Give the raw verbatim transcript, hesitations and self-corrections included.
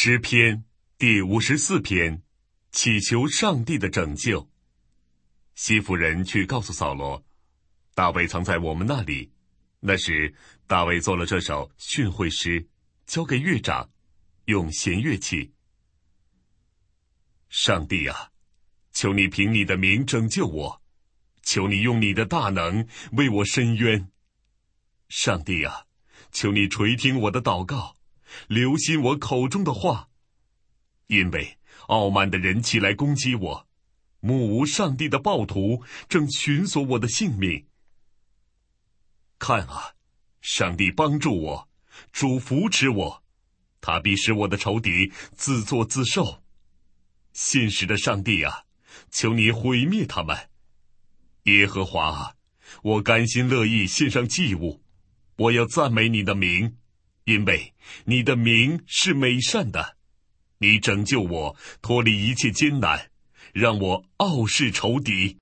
诗篇第五十四篇，祈求上帝的拯救。西弗人去告诉扫罗，大卫藏在我们那里。那时大卫做了这首训诲诗，交给乐长，用弦乐器。上帝啊，求你凭你的名拯救我，求你用你的大能为我伸冤。上帝啊，求你垂听我的祷告，留心我口中的话，因为傲慢的人起来攻击我，目无上帝的暴徒正寻索我的性命。看啊，上帝帮助我，主扶持我，他必使我的仇敌自作自受。信实的上帝啊，求你毁灭他们。耶和华啊，我甘心乐意献上祭物，我要赞美你的名，因为你的名是美善的。你拯救我，脱离一切艰难，让我傲视仇敌。